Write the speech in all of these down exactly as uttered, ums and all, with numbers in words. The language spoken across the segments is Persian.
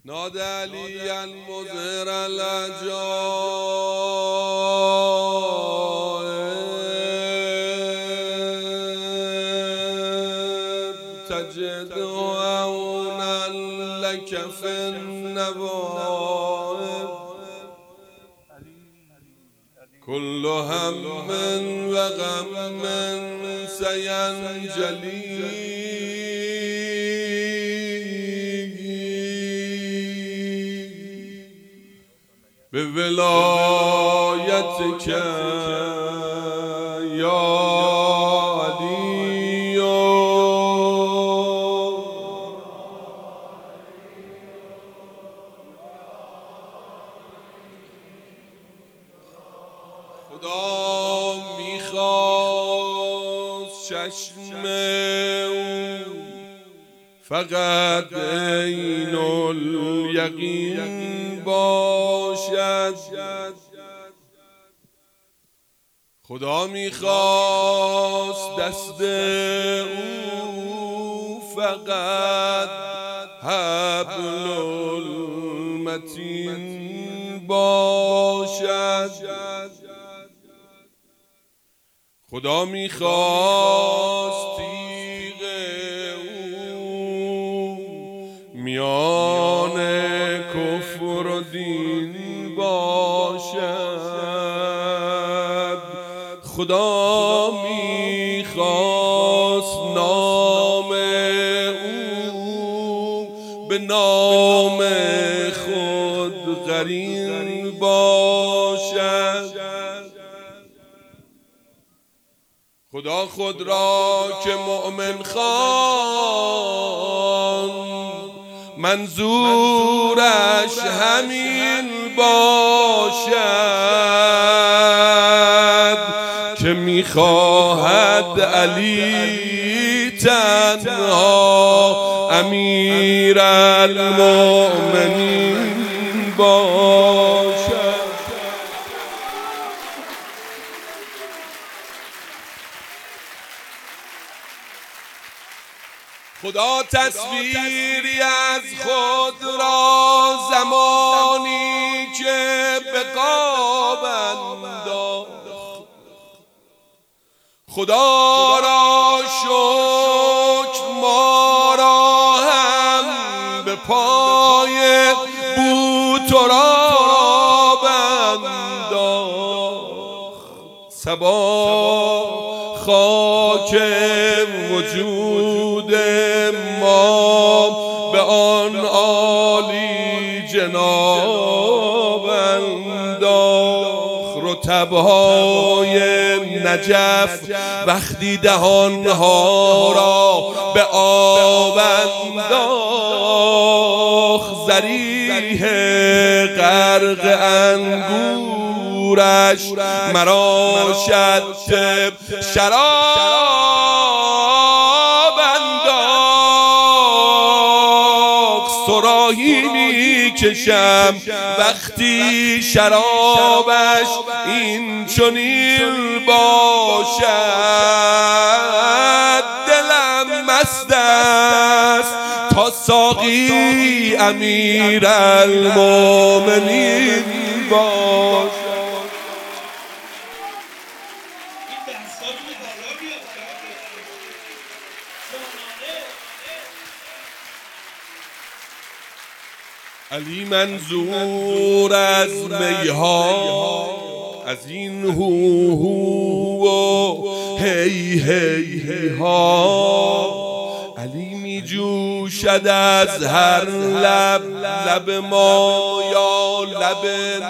نادى عليا المظهر العجائب تجد عونا لك في النوائب كل هم وغم سينجلي بولايتك يا علي خدا میخواست چشم فقط عین الیقین باشد خدا میخواست دست او فقط حبل المتین باشد خدا میخواست تیغ او میان کفر و دین باشد خدا میخواست نام او به نام خود قرین باشد خدا خود را که مؤمن خواند منظورش همین باشد که میخواهد علی تنها امیر المؤمنین باشد خدا تصویری از خود را زمانی که به قاب انداخت خدا را شکر ما را هم به پای بوتراب انداخت صبا خاک وجود ما به آن عالی جناب انداخت رطب‌های نجف وقتی دهانها را به آب انداخت ذریح غرق انگورش مرا شط شراب انداخت صراحی می کشم وقتی شرابش این چنین باشد دلم مست است تا ساقی امیر المؤمنین باشد علی منظور از میها از این هو هو و هی هی ها علی می جوشد از هر لب لب ما یا لب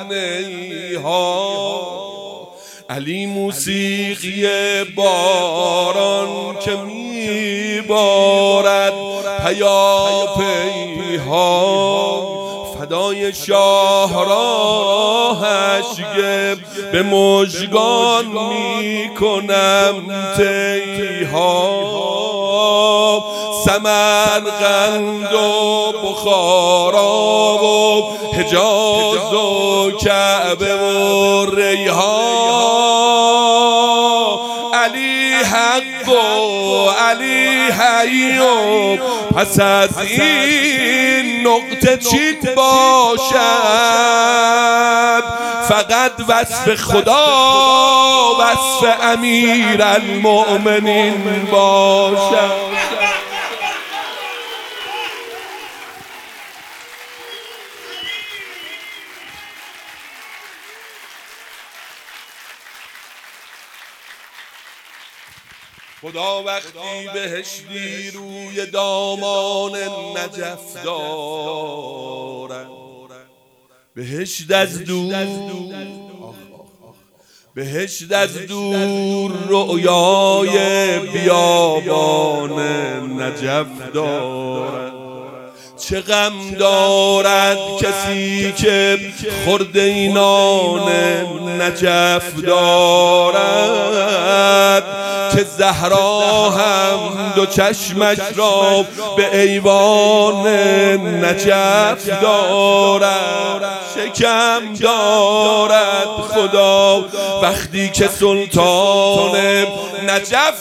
نیها علی موسیقی باران که می بارد پیاپیها فدای شاهراهش به مژگان می کنم تیها سمرقند و بخارا و حجاز و کعبه و ریحان علی حق و علی حی و پس از این نقطه چین باشد، فقط وصف خدا وصف امیرالمؤمنین باشد. خدا وقتی بهشتی روی دامان نجف دارد، بهشت از دور بهشت از دور رؤیای بیابان نجف دارد. چه غم دارد کسی که خورده اینان نجف دارد، که زهرا هم دو چشمش را به ایوان نجف دارد. شکم دارد خدا وقتی که سلطان نجف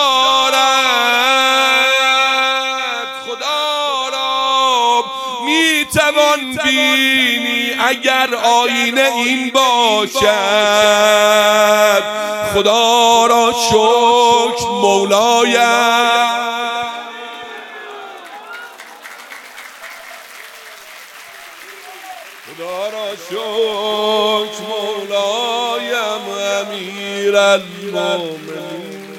دارد. خدا را میتوان بینی اگر آینه این باشد. خدا را شکر مولایم، خدا را شکر مولایم امیرالمؤمنین.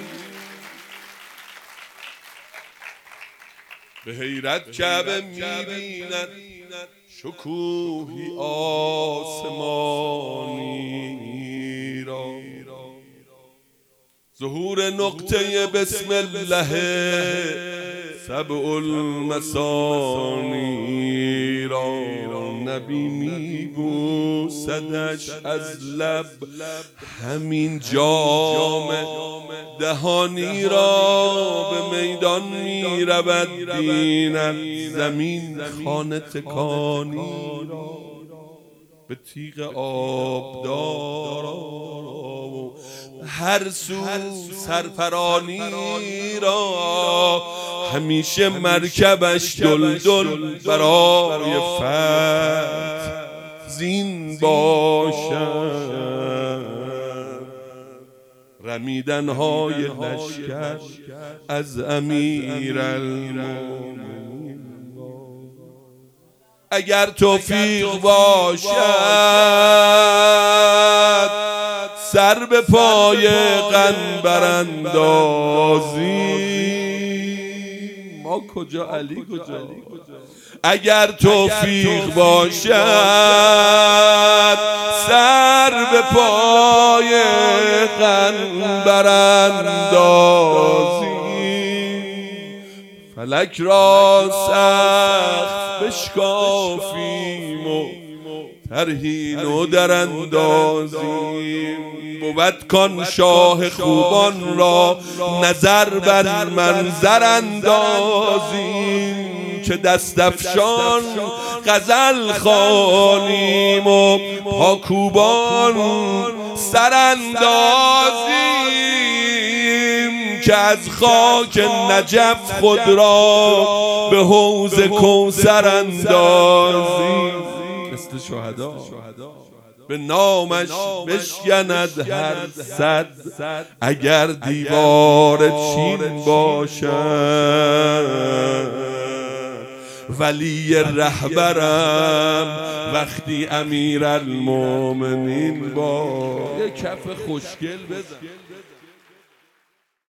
به حیرت کعبه می‌بیند شکوهی آسمانی را، ظهور نقطه بسم الله سبع المثانی را. نبی میبوسدش از لب همین جام دهانی را، به میدان میرود بیند زمین خانه تکانی را. به تیغ آبدارا هر سو سرپرانی را، همیشه مرکبش دلدل برای فتح زین باشد. رمیدنهای لشکر از امیرالمؤمنین اگر توفیق باشد، سر به پای قنبر اندازی. ما کجا علی کجا؟ اگر توفیق باشد، سر به پای قنبر اندازی. فلک را سخت بشکافیم و ترهین و در اندازیم. بود کان شاه خوبان را نظر بر منظر اندازیم، که دست افشان غزل خوانیم و پاکوبان سر اندازیم، که از خاک نجف خود را به حوض کوثر اندازیم. مثل شهدا به نامش بشکند هر صد، اگر دیوار چین باشد. ولی رهبرم وقتی امیرالمؤمنین با یک کف خوشگل بزن.